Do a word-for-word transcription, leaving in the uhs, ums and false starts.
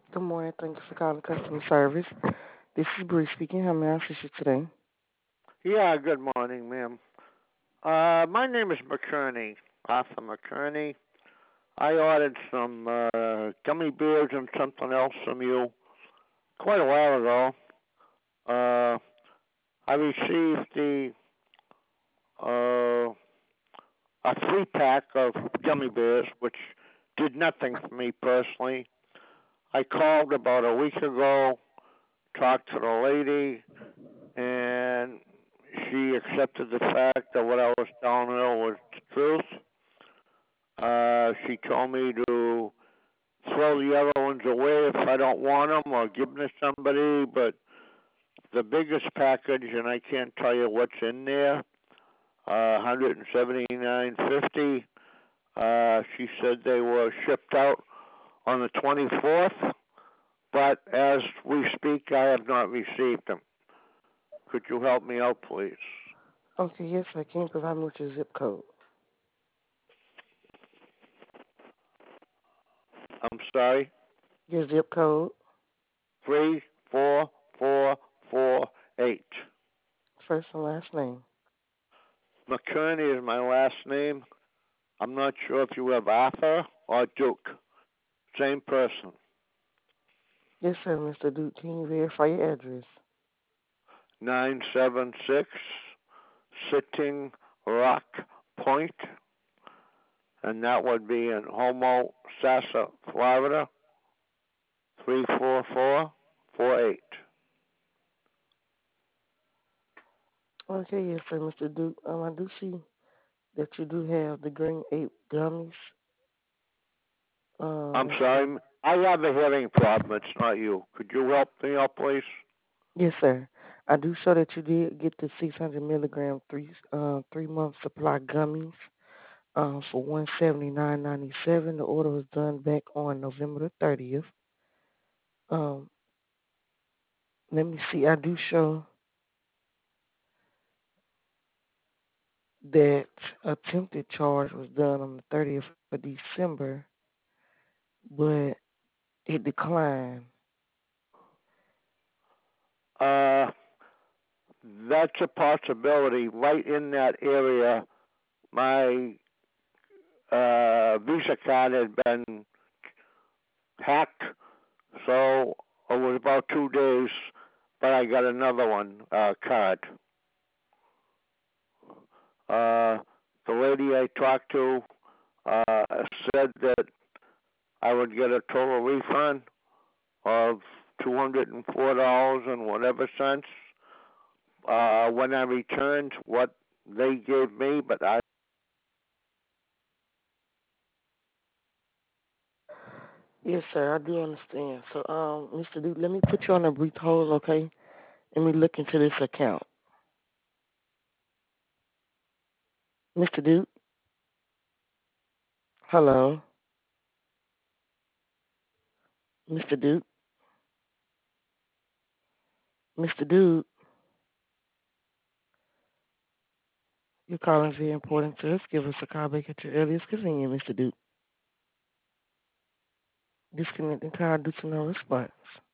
Good morning. Thank you for calling customer service. This is Bree speaking. How may I assist you today? Yeah, good morning, ma'am. Uh, my name is McKerney, Arthur McKerney. I ordered some uh, gummy bears and something else from you quite a while ago. Uh, I received the uh, a three pack of gummy bears, which did nothing for me personally. I called about a week ago, talked to the lady, and she accepted the fact that what I was telling her was the truth. Uh, she told me to throw the other ones away if I don't want them or give them to somebody. But the biggest package, and I can't tell you what's in there, uh, one hundred seventy-nine fifty. Uh, she said they were shipped out on the twenty-fourth, but as we speak, I have not received them. Could you help me out, please? Okay, yes, sir. Can you provide me with your zip code? I'm sorry. Your zip code, Three four four four eight. first and last name. McKerney is my last name. I'm not sure if you have Arthur or Duke. Same person. Yes, sir, Mister Duke. Can you verify your address? nine seven six Sitting Rock Point, and that would be in Homo, Sassa, Florida, three four four four eight. Okay, yes, sir, Mister Duke. Um, I do see that you do have the green ape gummies. Um, I'm let's see. sorry. I have a hearing problem. It's not you. Could you help me out, please? Yes, sir. I do show that you did get the six hundred milligram three uh three month supply gummies. Um, for one seventy nine ninety seven. The order was done back on November the thirtieth. Um, let me see. I do show that attempted charge was done on the thirtieth of December, but it declined. Uh, that's a possibility. Right in that area, my uh, Visa card had been hacked, so it was about two days, but I got another one uh, card. Uh, the lady I talked to uh, said that I would get a total refund of two hundred and four dollars and whatever cents uh, when I returned what they gave me, but I. Yes, sir, I do understand. So, um, Mister Duke, let me put you on a brief hold, okay? Let me look into this account. Mister Duke, hello, Mister Duke, Mister Duke, your call is very important to us. Give us a call back at your earliest convenience, Mister Duke. Disconnecting call due to no response.